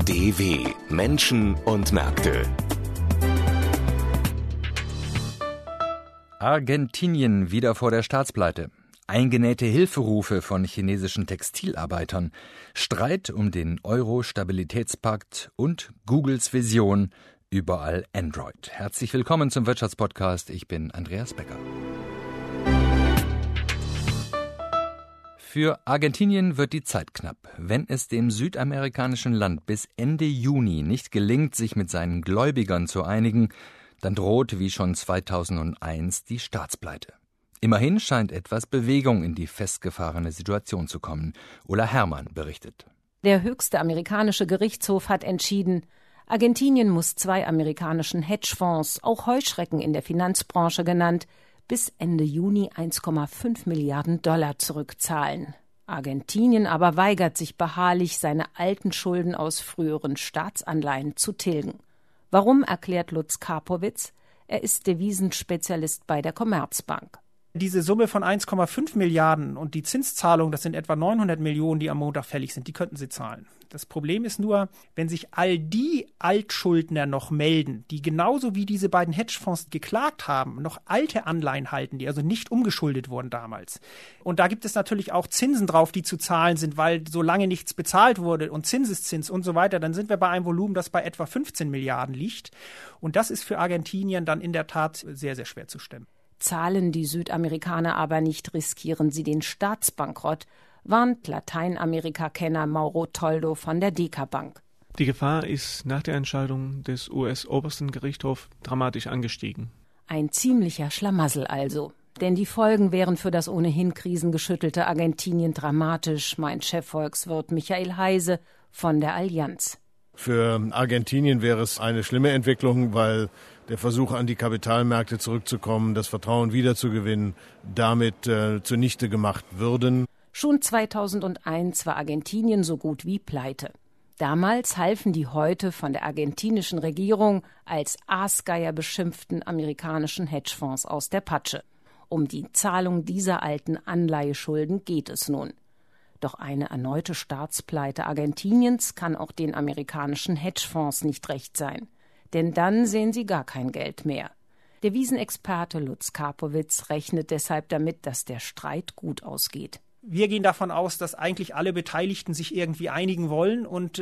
DW Menschen und Märkte. Argentinien wieder vor der Staatspleite. Eingenähte Hilferufe von chinesischen Textilarbeitern, Streit um den Euro-Stabilitätspakt und Googles Vision, überall Android. Herzlich willkommen zum Wirtschaftspodcast. Ich bin Andreas Becker. Für Argentinien wird die Zeit knapp. Wenn es dem südamerikanischen Land bis Ende Juni nicht gelingt, sich mit seinen Gläubigern zu einigen, dann droht wie schon 2001 die Staatspleite. Immerhin scheint etwas Bewegung in die festgefahrene Situation zu kommen. Ulla Herrmann berichtet. Der höchste amerikanische Gerichtshof hat entschieden, Argentinien muss 2 amerikanischen Hedgefonds, auch Heuschrecken in der Finanzbranche genannt, bis Ende Juni 1,5 Milliarden $, zurückzahlen. Argentinien aber weigert sich beharrlich, seine alten Schulden aus früheren Staatsanleihen zu tilgen. Warum, erklärt Lutz Karpowitz. Er ist Devisenspezialist bei der Commerzbank. Diese Summe von 1,5 Milliarden und die Zinszahlung, das sind etwa 900 Millionen, die am Montag fällig sind, die könnten sie zahlen. Das Problem ist nur, wenn sich all die Altschuldner noch melden, die genauso wie diese beiden Hedgefonds geklagt haben, noch alte Anleihen halten, die also nicht umgeschuldet wurden damals. Und da gibt es natürlich auch Zinsen drauf, die zu zahlen sind, weil so lange nichts bezahlt wurde und Zinseszins und so weiter, dann sind wir bei einem Volumen, das bei etwa 15 Milliarden liegt. Und das ist für Argentinien dann in der Tat sehr, sehr schwer zu stemmen. Zahlen die Südamerikaner aber nicht, riskieren sie den Staatsbankrott, warnt Lateinamerika-Kenner Mauro Toldo von der Deka-Bank. Die Gefahr ist nach der Entscheidung des US-Obersten Gerichtshofs dramatisch angestiegen. Ein ziemlicher Schlamassel also. Denn die Folgen wären für das ohnehin krisengeschüttelte Argentinien dramatisch, meint Chefvolkswirt Michael Heise von der Allianz. Für Argentinien wäre es eine schlimme Entwicklung, weil der Versuch, an die Kapitalmärkte zurückzukommen, das Vertrauen wiederzugewinnen, damit zunichte gemacht würden. Schon 2001 war Argentinien so gut wie pleite. Damals halfen die heute von der argentinischen Regierung als Aasgeier beschimpften amerikanischen Hedgefonds aus der Patsche. Um die Zahlung dieser alten Anleiheschulden geht es nun. Doch eine erneute Staatspleite Argentiniens kann auch den amerikanischen Hedgefonds nicht recht sein. Denn dann sehen sie gar kein Geld mehr. Der Devisenexperte Lutz Karpowitz rechnet deshalb damit, dass der Streit gut ausgeht. Wir gehen davon aus, dass eigentlich alle Beteiligten sich irgendwie einigen wollen und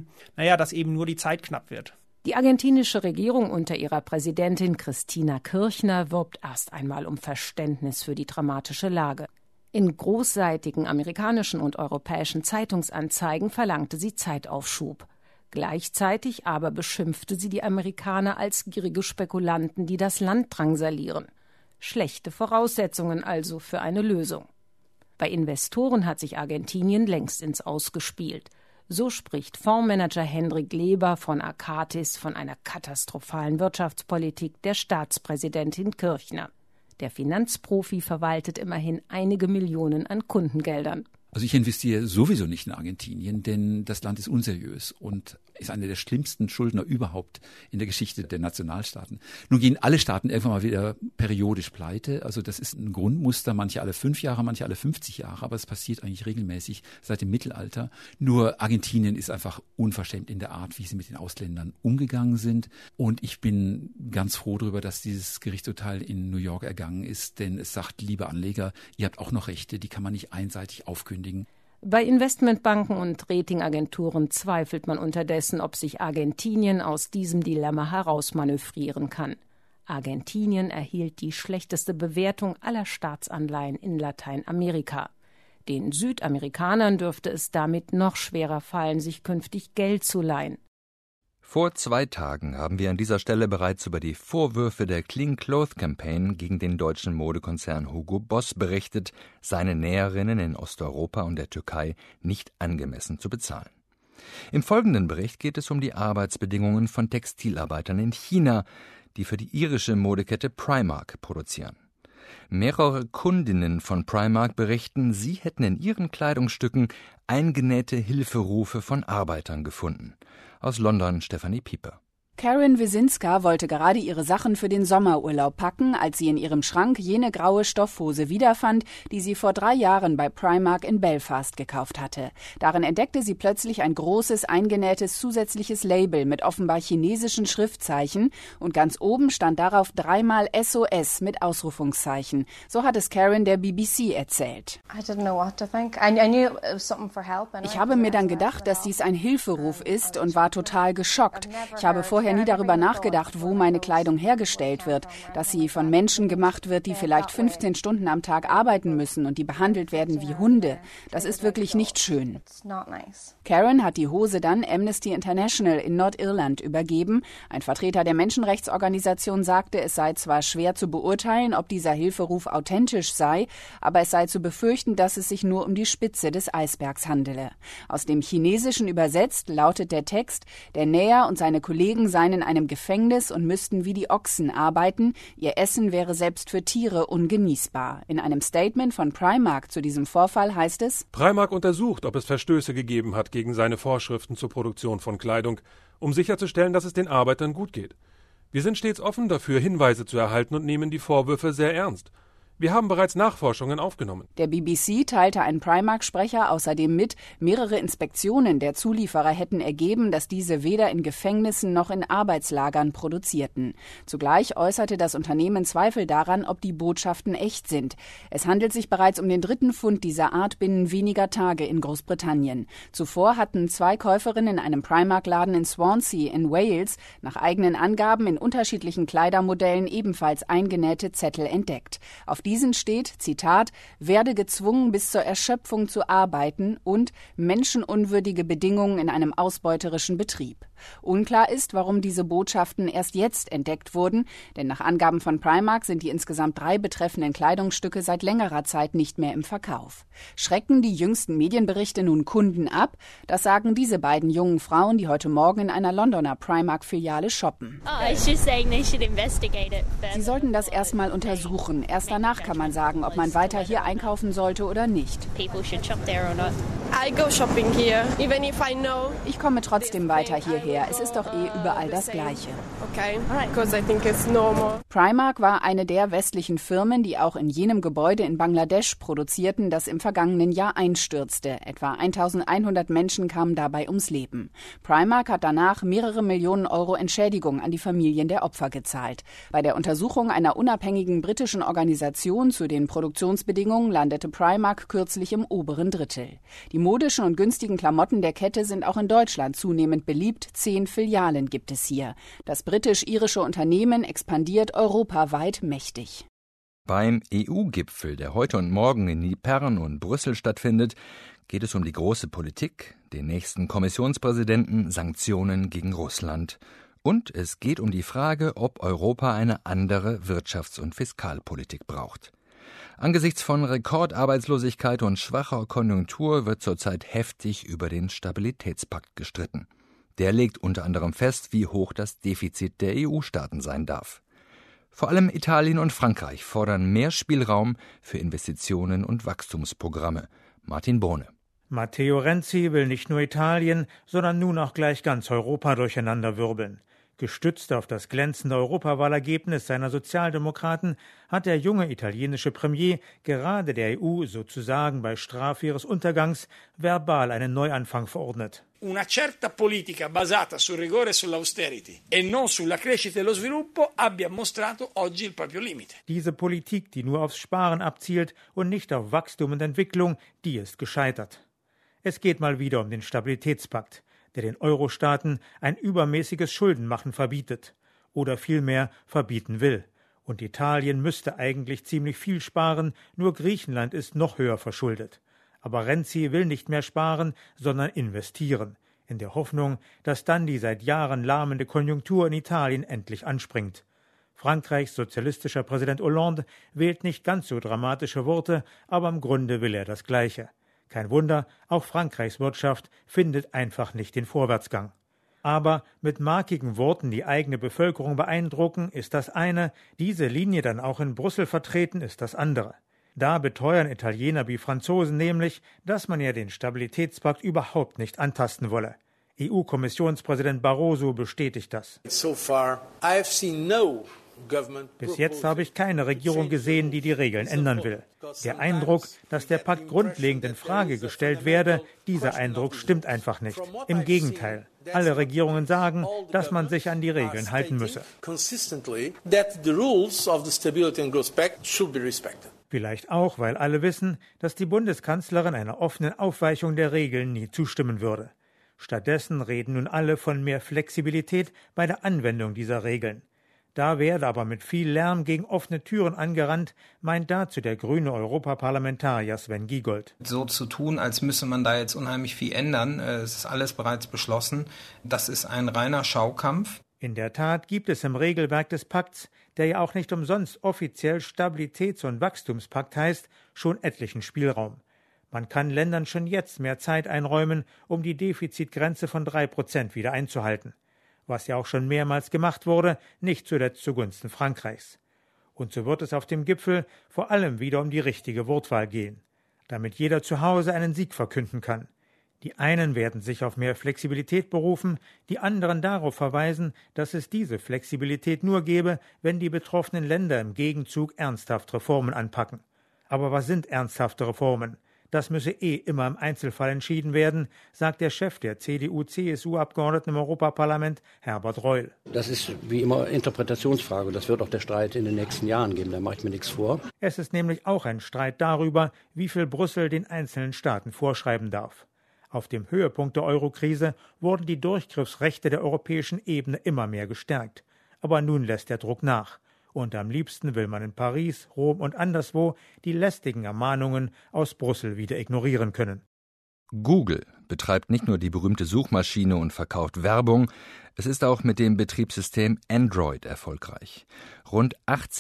dass eben nur die Zeit knapp wird. Die argentinische Regierung unter ihrer Präsidentin Cristina Kirchner wirbt erst einmal um Verständnis für die dramatische Lage. In großseitigen amerikanischen und europäischen Zeitungsanzeigen verlangte sie Zeitaufschub. Gleichzeitig aber beschimpfte sie die Amerikaner als gierige Spekulanten, die das Land drangsalieren. Schlechte Voraussetzungen also für eine Lösung. Bei Investoren hat sich Argentinien längst ins Aus gespielt. So spricht Fondsmanager Hendrik Leber von Arcatis von einer katastrophalen Wirtschaftspolitik der Staatspräsidentin Kirchner. Der Finanzprofi verwaltet immerhin einige Millionen an Kundengeldern. Also ich investiere sowieso nicht in Argentinien, denn das Land ist unseriös und ist einer der schlimmsten Schuldner überhaupt in der Geschichte der Nationalstaaten. Nun gehen alle Staaten irgendwann mal wieder periodisch pleite. Also das ist ein Grundmuster, manche alle 5 Jahre, manche alle 50 Jahre, aber es passiert eigentlich regelmäßig seit dem Mittelalter. Nur Argentinien ist einfach unverschämt in der Art, wie sie mit den Ausländern umgegangen sind. Und ich bin ganz froh darüber, dass dieses Gerichtsurteil in New York ergangen ist, denn es sagt, liebe Anleger, ihr habt auch noch Rechte, die kann man nicht einseitig aufkündigen. Bei Investmentbanken und Ratingagenturen zweifelt man unterdessen, ob sich Argentinien aus diesem Dilemma herausmanövrieren kann. Argentinien erhielt die schlechteste Bewertung aller Staatsanleihen in Lateinamerika. Den Südamerikanern dürfte es damit noch schwerer fallen, sich künftig Geld zu leihen. Vor 2 Tagen haben wir an dieser Stelle bereits über die Vorwürfe der Clean Cloth Campaign gegen den deutschen Modekonzern Hugo Boss berichtet, seine Näherinnen in Osteuropa und der Türkei nicht angemessen zu bezahlen. Im folgenden Bericht geht es um die Arbeitsbedingungen von Textilarbeitern in China, die für die irische Modekette Primark produzieren. Mehrere Kundinnen von Primark berichten, sie hätten in ihren Kleidungsstücken eingenähte Hilferufe von Arbeitern gefunden. Aus London Stefanie Pieper. Karen Wysinska wollte gerade ihre Sachen für den Sommerurlaub packen, als sie in ihrem Schrank jene graue Stoffhose wiederfand, die sie vor 3 Jahren bei Primark in Belfast gekauft hatte. Darin entdeckte sie plötzlich ein großes, eingenähtes zusätzliches Label mit offenbar chinesischen Schriftzeichen und ganz oben stand darauf 3-mal SOS mit Ausrufungszeichen. So hat es Karen der BBC erzählt. Ich habe mir dann gedacht, dass dies ein Hilferuf ist und war total geschockt. Ich habe vorher nie darüber nachgedacht, wo meine Kleidung hergestellt wird, dass sie von Menschen gemacht wird, die vielleicht 15 Stunden am Tag arbeiten müssen und die behandelt werden wie Hunde. Das ist wirklich nicht schön. Karen hat die Hose dann Amnesty International in Nordirland übergeben. Ein Vertreter der Menschenrechtsorganisation sagte, es sei zwar schwer zu beurteilen, ob dieser Hilferuf authentisch sei, aber es sei zu befürchten, dass es sich nur um die Spitze des Eisbergs handele. Aus dem Chinesischen übersetzt lautet der Text: Der Näher und seine Kollegen seien in einem Gefängnis und müssten wie die Ochsen arbeiten. Ihr Essen wäre selbst für Tiere ungenießbar. In einem Statement von Primark zu diesem Vorfall heißt es: Primark untersucht, ob es Verstöße gegeben hat gegen seine Vorschriften zur Produktion von Kleidung, um sicherzustellen, dass es den Arbeitern gut geht. Wir sind stets offen dafür, Hinweise zu erhalten und nehmen die Vorwürfe sehr ernst. Wir haben bereits Nachforschungen aufgenommen. Der BBC teilte ein Primark-Sprecher außerdem mit, mehrere Inspektionen der Zulieferer hätten ergeben, dass diese weder in Gefängnissen noch in Arbeitslagern produzierten. Zugleich äußerte das Unternehmen Zweifel daran, ob die Botschaften echt sind. Es handelt sich bereits um den 3. Fund dieser Art binnen weniger Tage in Großbritannien. Zuvor hatten 2 Käuferinnen in einem Primark-Laden in Swansea in Wales nach eigenen Angaben in unterschiedlichen Kleidermodellen ebenfalls eingenähte Zettel entdeckt. Auf diesen steht, Zitat, werde gezwungen bis zur Erschöpfung zu arbeiten und menschenunwürdige Bedingungen in einem ausbeuterischen Betrieb. Unklar ist, warum diese Botschaften erst jetzt entdeckt wurden, denn nach Angaben von Primark sind die insgesamt 3 betreffenden Kleidungsstücke seit längerer Zeit nicht mehr im Verkauf. Schrecken die jüngsten Medienberichte nun Kunden ab? Das sagen diese beiden jungen Frauen, die heute Morgen in einer Londoner Primark-Filiale shoppen. Sie sollten das erstmal untersuchen. Erst danach kann man sagen, ob man weiter hier einkaufen sollte oder nicht. Ich komme trotzdem weiter hierher. Es ist doch überall das Gleiche. Primark war eine der westlichen Firmen, die auch in jenem Gebäude in Bangladesch produzierten, das im vergangenen Jahr einstürzte. Etwa 1100 Menschen kamen dabei ums Leben. Primark hat danach mehrere Millionen Euro Entschädigung an die Familien der Opfer gezahlt. Bei der Untersuchung einer unabhängigen britischen Organisation zu den Produktionsbedingungen landete Primark kürzlich im oberen Drittel. Die modischen und günstigen Klamotten der Kette sind auch in Deutschland zunehmend beliebt. 10 Filialen gibt es hier. Das britisch-irische Unternehmen expandiert europaweit mächtig. Beim EU-Gipfel, der heute und morgen in Bern und Brüssel stattfindet, geht es um die große Politik, den nächsten Kommissionspräsidenten, Sanktionen gegen Russland. Und es geht um die Frage, ob Europa eine andere Wirtschafts- und Fiskalpolitik braucht. Angesichts von Rekordarbeitslosigkeit und schwacher Konjunktur wird zurzeit heftig über den Stabilitätspakt gestritten. Der legt unter anderem fest, wie hoch das Defizit der EU-Staaten sein darf. Vor allem Italien und Frankreich fordern mehr Spielraum für Investitionen und Wachstumsprogramme. Martin Bohne. Matteo Renzi will nicht nur Italien, sondern nun auch gleich ganz Europa durcheinanderwirbeln. Gestützt auf das glänzende Europawahlergebnis seiner Sozialdemokraten hat der junge italienische Premier gerade der EU sozusagen bei Strafe ihres Untergangs verbal einen Neuanfang verordnet. Una certa politica basata sul rigore e sull'austerity e non sulla crescita e lo sviluppo abbia mostrato oggi il proprio limite. Diese Politik, die nur aufs Sparen abzielt und nicht auf Wachstum und Entwicklung, die ist gescheitert. Es geht mal wieder um den Stabilitätspakt, der den Euro-Staaten ein übermäßiges Schuldenmachen verbietet oder vielmehr verbieten will. Und Italien müsste eigentlich ziemlich viel sparen, nur Griechenland ist noch höher verschuldet. Aber Renzi will nicht mehr sparen, sondern investieren, in der Hoffnung, dass dann die seit Jahren lahmende Konjunktur in Italien endlich anspringt. Frankreichs sozialistischer Präsident Hollande wählt nicht ganz so dramatische Worte, aber im Grunde will er das Gleiche. Kein Wunder, auch Frankreichs Wirtschaft findet einfach nicht den Vorwärtsgang. Aber mit markigen Worten die eigene Bevölkerung beeindrucken, ist das eine, diese Linie dann auch in Brüssel vertreten, ist das andere. Da beteuern Italiener wie Franzosen nämlich, dass man ja den Stabilitätspakt überhaupt nicht antasten wolle. EU-Kommissionspräsident Barroso bestätigt das. Bis jetzt habe ich keine Regierung gesehen, die die Regeln ändern will. Der Eindruck, dass der Pakt grundlegend in Frage gestellt werde, dieser Eindruck stimmt einfach nicht. Im Gegenteil, alle Regierungen sagen, dass man sich an die Regeln halten müsse. Vielleicht auch, weil alle wissen, dass die Bundeskanzlerin einer offenen Aufweichung der Regeln nie zustimmen würde. Stattdessen reden nun alle von mehr Flexibilität bei der Anwendung dieser Regeln. Da werde aber mit viel Lärm gegen offene Türen angerannt, meint dazu der grüne Europaparlamentarier Sven Giegold. So zu tun, als müsse man da jetzt unheimlich viel ändern, es ist alles bereits beschlossen, das ist ein reiner Schaukampf. In der Tat gibt es im Regelwerk des Pakts, der ja auch nicht umsonst offiziell Stabilitäts- und Wachstumspakt heißt, schon etlichen Spielraum. Man kann Ländern schon jetzt mehr Zeit einräumen, um die Defizitgrenze von 3% wieder einzuhalten. Was ja auch schon mehrmals gemacht wurde, nicht zuletzt zugunsten Frankreichs. Und so wird es auf dem Gipfel vor allem wieder um die richtige Wortwahl gehen, damit jeder zu Hause einen Sieg verkünden kann. Die einen werden sich auf mehr Flexibilität berufen, die anderen darauf verweisen, dass es diese Flexibilität nur gebe, wenn die betroffenen Länder im Gegenzug ernsthaft Reformen anpacken. Aber was sind ernsthafte Reformen? Das müsse immer im Einzelfall entschieden werden, sagt der Chef der CDU-CSU-Abgeordneten im Europaparlament, Herbert Reul. Das ist wie immer Interpretationsfrage. Das wird auch der Streit in den nächsten Jahren geben, da mache ich mir nichts vor. Es ist nämlich auch ein Streit darüber, wie viel Brüssel den einzelnen Staaten vorschreiben darf. Auf dem Höhepunkt der Eurokrise wurden die Durchgriffsrechte der europäischen Ebene immer mehr gestärkt. Aber nun lässt der Druck nach. Und am liebsten will man in Paris, Rom und anderswo die lästigen Ermahnungen aus Brüssel wieder ignorieren können. Google betreibt nicht nur die berühmte Suchmaschine und verkauft Werbung, es ist auch mit dem Betriebssystem Android erfolgreich. Rund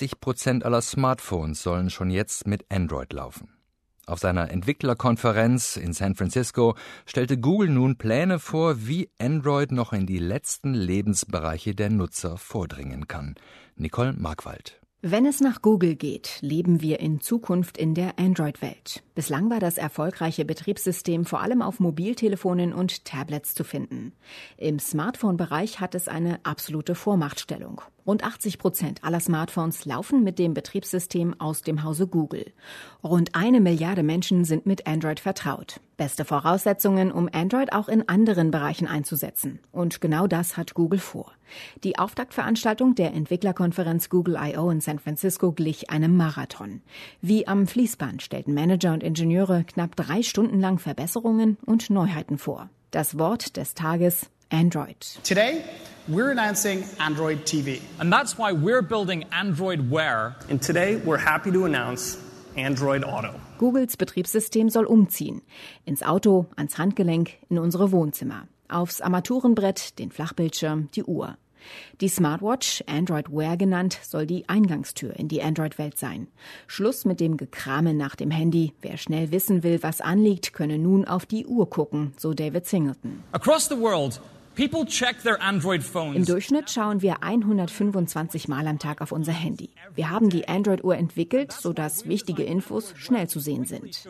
80% aller Smartphones sollen schon jetzt mit Android laufen. Auf seiner Entwicklerkonferenz in San Francisco stellte Google nun Pläne vor, wie Android noch in die letzten Lebensbereiche der Nutzer vordringen kann. Nicole Markwald. Wenn es nach Google geht, leben wir in Zukunft in der Android-Welt. Bislang war das erfolgreiche Betriebssystem vor allem auf Mobiltelefonen und Tablets zu finden. Im Smartphone-Bereich hat es eine absolute Vormachtstellung. Rund 80% aller Smartphones laufen mit dem Betriebssystem aus dem Hause Google. Rund 1 Milliarde Menschen sind mit Android vertraut. Beste Voraussetzungen, um Android auch in anderen Bereichen einzusetzen. Und genau das hat Google vor. Die Auftaktveranstaltung der Entwicklerkonferenz Google I.O. in San Francisco glich einem Marathon. Wie am Fließband stellten Manager und Ingenieure knapp 3 Stunden lang Verbesserungen und Neuheiten vor. Das Wort des Tages: Android. Today, we're announcing Android TV. And that's why we're building Android Wear. And today, we're happy to announce Android Auto. Googles Betriebssystem soll umziehen. Ins Auto, ans Handgelenk, in unsere Wohnzimmer. Aufs Armaturenbrett, den Flachbildschirm, die Uhr. Die Smartwatch, Android Wear genannt, soll die Eingangstür in die Android-Welt sein. Schluss mit dem Gekrame nach dem Handy. Wer schnell wissen will, was anliegt, könne nun auf die Uhr gucken, so David Singleton. Across the world, people check their Android phones. Im Durchschnitt schauen wir 125 Mal am Tag auf unser Handy. Wir haben die Android-Uhr entwickelt, sodass wichtige Infos schnell zu sehen sind.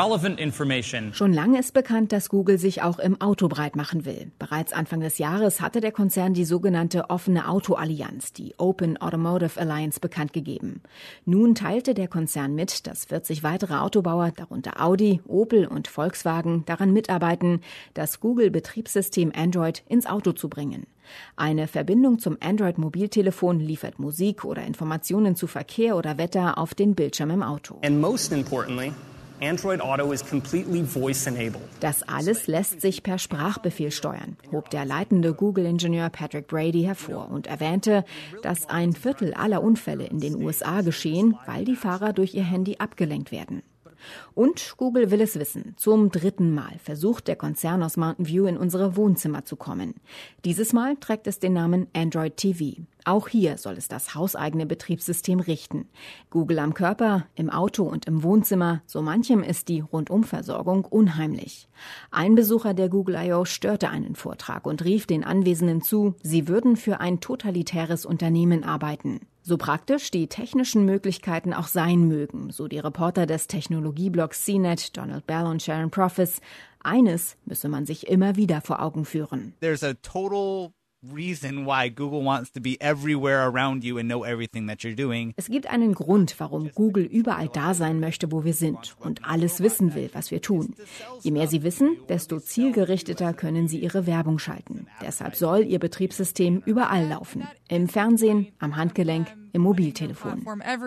Schon lange ist bekannt, dass Google sich auch im Auto breit machen will. Bereits Anfang des Jahres hatte der Konzern die sogenannte offene Auto-Allianz, die Open Automotive Alliance, bekannt gegeben. Nun teilte der Konzern mit, dass 40 weitere Autobauer, darunter Audi, Opel und Volkswagen, daran mitarbeiten, das Google-Betriebssystem Android ins Auto zu bringen. Eine Verbindung zum Android-Mobiltelefon liefert Musik oder Informationen zu Verkehr oder Wetter auf den Bildschirm im Auto. And most importantly, Android Auto is completely voice-enabled. Das alles lässt sich per Sprachbefehl steuern, hob der leitende Google-Ingenieur Patrick Brady hervor und erwähnte, dass 1/4 aller Unfälle in den USA geschehen, weil die Fahrer durch ihr Handy abgelenkt werden. Und Google will es wissen. Zum 3. Mal versucht der Konzern aus Mountain View in unsere Wohnzimmer zu kommen. Dieses Mal trägt es den Namen Android TV. Auch hier soll es das hauseigene Betriebssystem richten. Google am Körper, im Auto und im Wohnzimmer, so manchem ist die Rundumversorgung unheimlich. Ein Besucher der Google I.O. störte einen Vortrag und rief den Anwesenden zu, sie würden für ein totalitäres Unternehmen arbeiten. So praktisch die technischen Möglichkeiten auch sein mögen, so die Reporter des Technologieblogs CNET, Donald Bell und Sharon Profis. Eines müsse man sich immer wieder vor Augen führen. There's a total reason why Google wants to be everywhere around you and know everything that you're doing. Es gibt einen Grund, warum Google überall da sein möchte, wo wir sind und alles wissen will, was wir tun. Je mehr sie wissen, desto zielgerichteter können sie ihre Werbung schalten. Deshalb soll ihr Betriebssystem überall laufen. Im Fernsehen, am Handgelenk, im Mobiltelefon.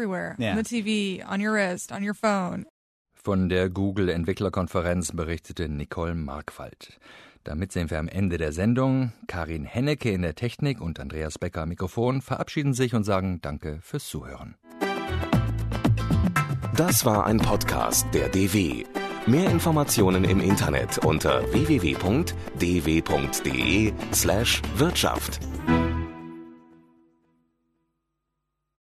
Von der Google-Entwicklerkonferenz berichtete Nicole Markwald. Damit sind wir am Ende der Sendung. Karin Hennecke in der Technik und Andreas Becker am Mikrofon verabschieden sich und sagen Danke fürs Zuhören. Das war ein Podcast der DW. Mehr Informationen im Internet unter www.dw.de/Wirtschaft.